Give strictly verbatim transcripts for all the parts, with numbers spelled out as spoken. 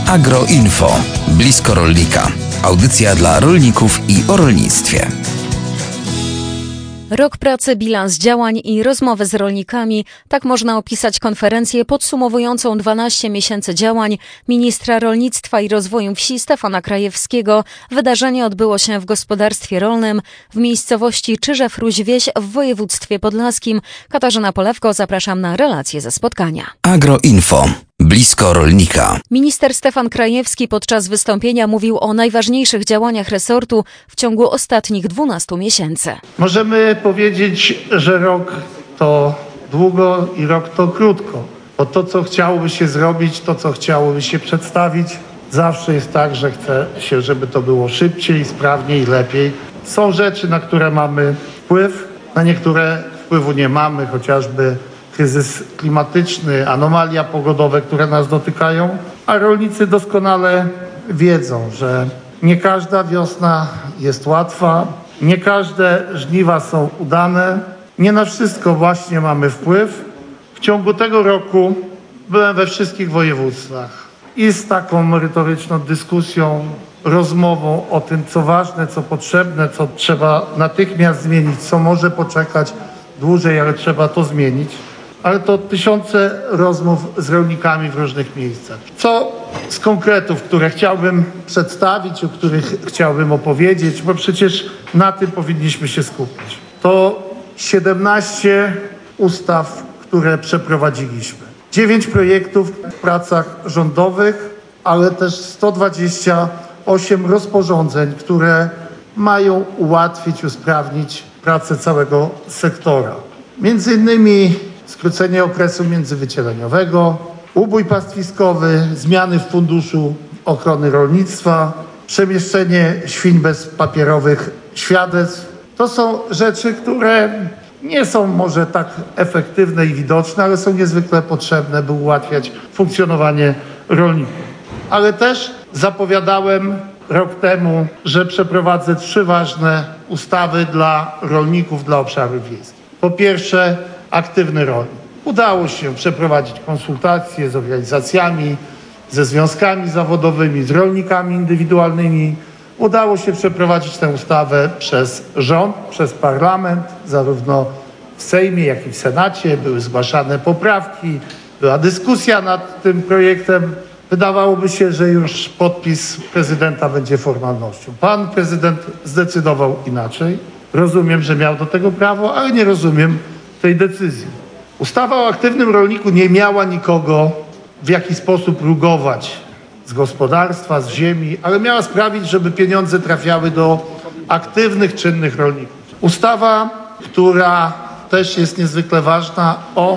Agroinfo. Blisko rolnika. Audycja dla rolników i o rolnictwie. Rok pracy, bilans działań i rozmowy z rolnikami. Tak można opisać konferencję podsumowującą dwanaście miesięcy działań ministra rolnictwa i rozwoju wsi Stefana Krajewskiego. Wydarzenie odbyło się w gospodarstwie rolnym w miejscowości Czyżew-Ruś-Wieś w województwie podlaskim. Katarzyna Polewko, zapraszam na relacje ze spotkania. Agroinfo. Blisko rolnika. Minister Stefan Krajewski podczas wystąpienia mówił o najważniejszych działaniach resortu w ciągu ostatnich dwunastu miesięcy. Możemy powiedzieć, że rok to długo i rok to krótko. Bo to, co chciałoby się zrobić, to, co chciałoby się przedstawić, zawsze jest tak, że chce się, żeby to było szybciej, sprawniej, lepiej. Są rzeczy, na które mamy wpływ, na niektóre wpływu nie mamy, chociażby kryzys klimatyczny, anomalia pogodowe, które nas dotykają, a rolnicy doskonale wiedzą, że nie każda wiosna jest łatwa, nie każde żniwa są udane, nie na wszystko właśnie mamy wpływ. W ciągu tego roku byłem we wszystkich województwach i z taką merytoryczną dyskusją, rozmową o tym, co ważne, co potrzebne, co trzeba natychmiast zmienić, co może poczekać dłużej, ale trzeba to zmienić. Ale to tysiące rozmów z rolnikami w różnych miejscach. Co z konkretów, które chciałbym przedstawić, o których chciałbym opowiedzieć, bo przecież na tym powinniśmy się skupić. To siedemnaście ustaw, które przeprowadziliśmy. dziewięć projektów w pracach rządowych, ale też sto dwadzieścia osiem rozporządzeń, które mają ułatwić, usprawnić pracę całego sektora. Między innymi skrócenie okresu międzywycieleniowego, ubój pastwiskowy, zmiany w Funduszu Ochrony Rolnictwa, przemieszczenie świń bez papierowych świadectw. To są rzeczy, które nie są może tak efektywne i widoczne, ale są niezwykle potrzebne, by ułatwiać funkcjonowanie rolników. Ale też zapowiadałem rok temu, że przeprowadzę trzy ważne ustawy dla rolników, dla obszarów wiejskich. Po pierwsze, aktywny rolnik. Udało się przeprowadzić konsultacje z organizacjami, ze związkami zawodowymi, z rolnikami indywidualnymi. Udało się przeprowadzić tę ustawę przez rząd, przez parlament, zarówno w Sejmie, jak i w Senacie. Były zgłaszane poprawki, była dyskusja nad tym projektem. Wydawałoby się, że już podpis prezydenta będzie formalnością. Pan prezydent zdecydował inaczej. Rozumiem, że miał do tego prawo, ale nie rozumiem tej decyzji. Ustawa o aktywnym rolniku nie miała nikogo w jakiś sposób rugować z gospodarstwa, z ziemi, ale miała sprawić, żeby pieniądze trafiały do aktywnych, czynnych rolników. Ustawa, która też jest niezwykle ważna, o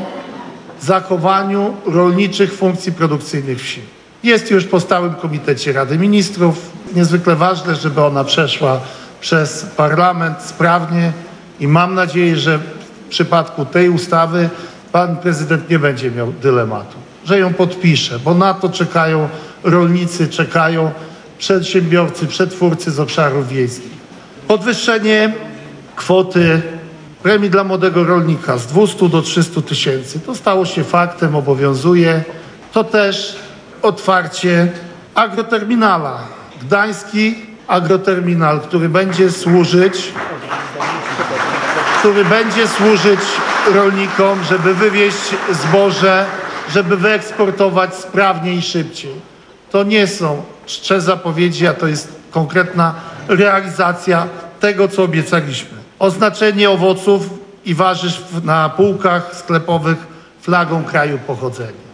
zachowaniu rolniczych funkcji produkcyjnych wsi. Jest już po stałym komitecie Rady Ministrów. Niezwykle ważne, żeby ona przeszła przez parlament sprawnie i mam nadzieję, że w przypadku tej ustawy pan prezydent nie będzie miał dylematu, że ją podpisze, bo na to czekają rolnicy, czekają przedsiębiorcy, przetwórcy z obszarów wiejskich. Podwyższenie kwoty premii dla młodego rolnika z dwustu do trzystu tysięcy. To stało się faktem, obowiązuje. To też otwarcie agroterminala. Gdański agroterminal, który będzie służyć który będzie służyć rolnikom, żeby wywieźć zboże, żeby wyeksportować sprawniej i szybciej. To nie są czcze zapowiedzi, a to jest konkretna realizacja tego, co obiecaliśmy. Oznaczenie owoców i warzyw na półkach sklepowych flagą kraju pochodzenia.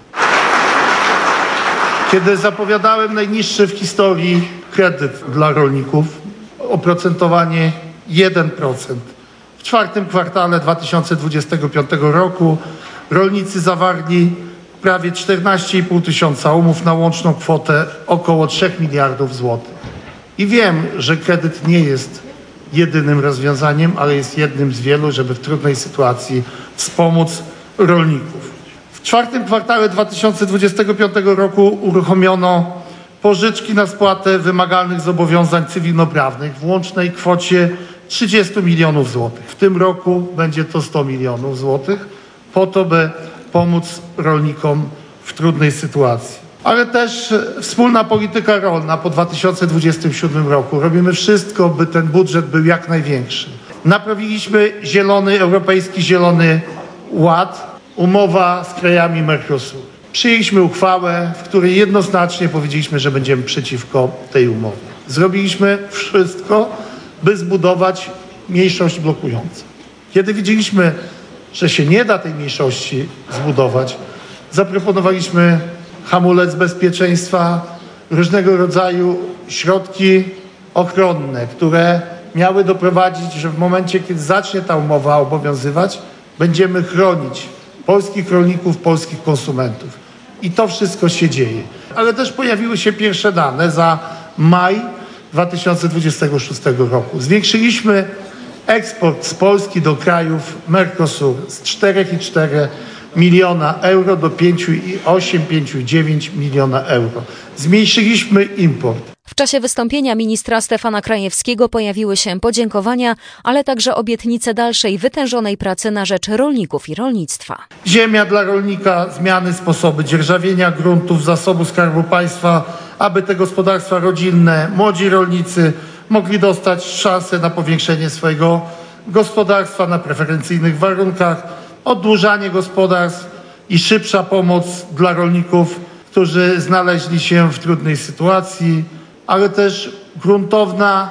Kiedy zapowiadałem najniższy w historii kredyt dla rolników, oprocentowanie jeden procent. W czwartym kwartale dwa tysiące dwudziestego piątego roku rolnicy zawarli prawie czternaście i pół tysiąca umów na łączną kwotę około trzech miliardów złotych. I wiem, że kredyt nie jest jedynym rozwiązaniem, ale jest jednym z wielu, żeby w trudnej sytuacji wspomóc rolników. W czwartym kwartale dwa tysiące dwudziestego piątego roku uruchomiono pożyczki na spłatę wymagalnych zobowiązań cywilnoprawnych w łącznej kwocie trzydziestu milionów złotych. W tym roku będzie to sto milionów złotych po to, by pomóc rolnikom w trudnej sytuacji. ale też wspólna polityka rolna po dwa tysiące dwudziestym siódmym roku. Robimy wszystko, by ten budżet był jak największy. Naprawiliśmy zielony, Europejski Zielony Ład, umowa z krajami Mercosur. Przyjęliśmy uchwałę, w której jednoznacznie powiedzieliśmy, że będziemy przeciwko tej umowie. Zrobiliśmy wszystko, by zbudować mniejszość blokującą. Kiedy widzieliśmy, że się nie da tej mniejszości zbudować, zaproponowaliśmy hamulec bezpieczeństwa, różnego rodzaju środki ochronne, które miały doprowadzić, że w momencie, kiedy zacznie ta umowa obowiązywać, będziemy chronić polskich rolników, polskich konsumentów. I to wszystko się dzieje. Ale też pojawiły się pierwsze dane za maj dwa tysiące dwudziestego szóstego roku. Zwiększyliśmy eksport z Polski do krajów Mercosur z cztery i cztery miliona euro do pięć i osiem, pięć i dziewięć miliona euro. Zmniejszyliśmy import. W czasie wystąpienia ministra Stefana Krajewskiego pojawiły się podziękowania, ale także obietnice dalszej wytężonej pracy na rzecz rolników i rolnictwa. Ziemia dla rolnika, zmiany sposoby dzierżawienia gruntów, zasobu Skarbu Państwa, aby te gospodarstwa rodzinne, młodzi rolnicy mogli dostać szansę na powiększenie swojego gospodarstwa na preferencyjnych warunkach, oddłużanie gospodarstw i szybsza pomoc dla rolników, którzy znaleźli się w trudnej sytuacji, ale też gruntowna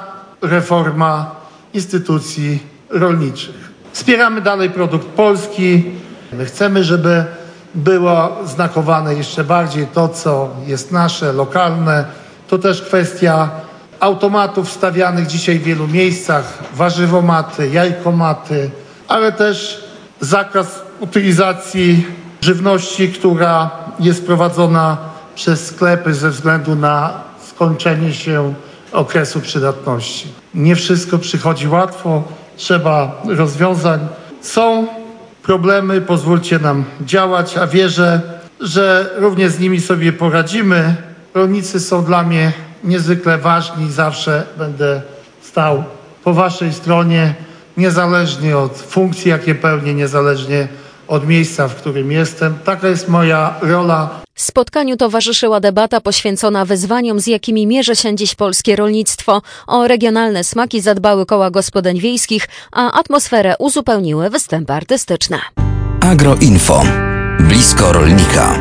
reforma instytucji rolniczych. Wspieramy dalej produkt polski. My chcemy, żeby było znakowane jeszcze bardziej to, co jest nasze, lokalne. To też kwestia automatów stawianych dzisiaj w wielu miejscach, warzywomaty, jajkomaty, ale też zakaz utylizacji żywności, która jest prowadzona przez sklepy ze względu na skończenie się okresu przydatności. Nie wszystko przychodzi łatwo, trzeba rozwiązań. Są problemy, pozwólcie nam działać, a wierzę, że również z nimi sobie poradzimy. Rolnicy są dla mnie niezwykle ważni i zawsze będę stał po waszej stronie, niezależnie od funkcji, jakie pełnię, niezależnie od miejsca, w którym jestem. Taka jest moja rola. Spotkaniu towarzyszyła debata poświęcona wyzwaniom, z jakimi mierzy się dziś polskie rolnictwo. O regionalne smaki zadbały koła gospodyń wiejskich, a atmosferę uzupełniły występy artystyczne. Agroinfo. Blisko rolnika.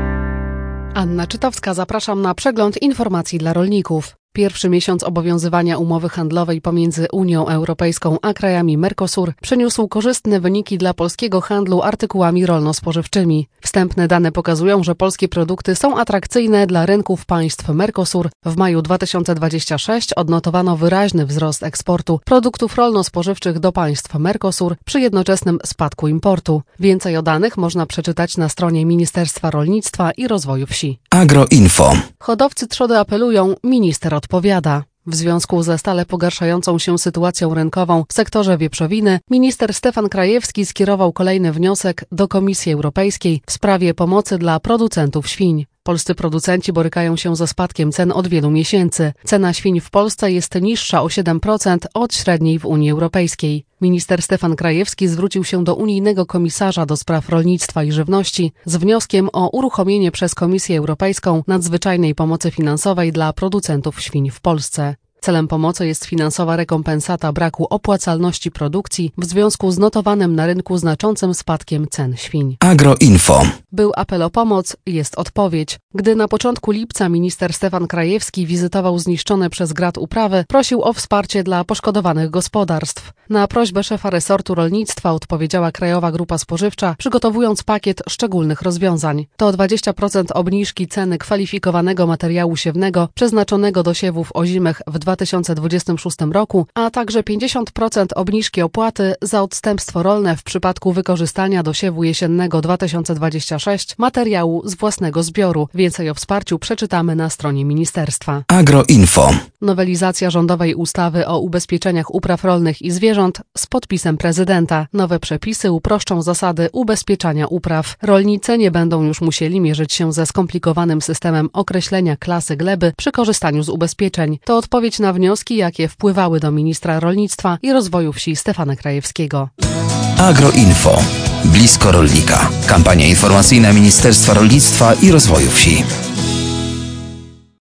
Anna Czytowska, zapraszam na przegląd informacji dla rolników. Pierwszy miesiąc obowiązywania umowy handlowej pomiędzy Unią Europejską a krajami Mercosur przyniósł korzystne wyniki dla polskiego handlu artykułami rolno-spożywczymi. Wstępne dane pokazują, że polskie produkty są atrakcyjne dla rynków państw Mercosur. W maju dwa tysiące dwudziestego szóstego odnotowano wyraźny wzrost eksportu produktów rolno-spożywczych do państw Mercosur przy jednoczesnym spadku importu. Więcej o danych można przeczytać na stronie Ministerstwa Rolnictwa i Rozwoju Wsi. Agroinfo. Hodowcy trzody apelują, minister odpowiada. W związku ze stale pogarszającą się sytuacją rynkową w sektorze wieprzowiny, minister Stefan Krajewski skierował kolejny wniosek do Komisji Europejskiej w sprawie pomocy dla producentów świń. Polscy producenci borykają się ze spadkiem cen od wielu miesięcy. Cena świń w Polsce jest niższa o siedem procent od średniej w Unii Europejskiej. Minister Stefan Krajewski zwrócił się do unijnego komisarza do spraw rolnictwa i żywności z wnioskiem o uruchomienie przez Komisję Europejską nadzwyczajnej pomocy finansowej dla producentów świń w Polsce. Celem pomocy jest finansowa rekompensata braku opłacalności produkcji w związku z notowanym na rynku znaczącym spadkiem cen świń. Agroinfo. Był apel o pomoc, jest odpowiedź. Gdy na początku lipca minister Stefan Krajewski wizytował zniszczone przez grad uprawy, prosił o wsparcie dla poszkodowanych gospodarstw. Na prośbę szefa resortu rolnictwa odpowiedziała Krajowa Grupa Spożywcza, przygotowując pakiet szczególnych rozwiązań. To dwadzieścia procent obniżki ceny kwalifikowanego materiału siewnego przeznaczonego do siewów ozimych w dwa tysiące dwudziestym szóstym roku, a także pięćdziesiąt procent obniżki opłaty za odstępstwo rolne w przypadku wykorzystania do siewu jesiennego dwa tysiące dwudziestego szóstego materiału z własnego zbioru. Więcej o wsparciu przeczytamy na stronie ministerstwa. Agroinfo. Nowelizacja rządowej ustawy o ubezpieczeniach upraw rolnych i zwierząt z podpisem prezydenta. Nowe przepisy uproszczą zasady ubezpieczania upraw. Rolnicy nie będą już musieli mierzyć się ze skomplikowanym systemem określenia klasy gleby przy korzystaniu z ubezpieczeń. To odpowiedź na wnioski, jakie wpływały do ministra rolnictwa i rozwoju wsi Stefana Krajewskiego. Agroinfo. Blisko rolnika. Kampania informacyjna Ministerstwa Rolnictwa i Rozwoju Wsi.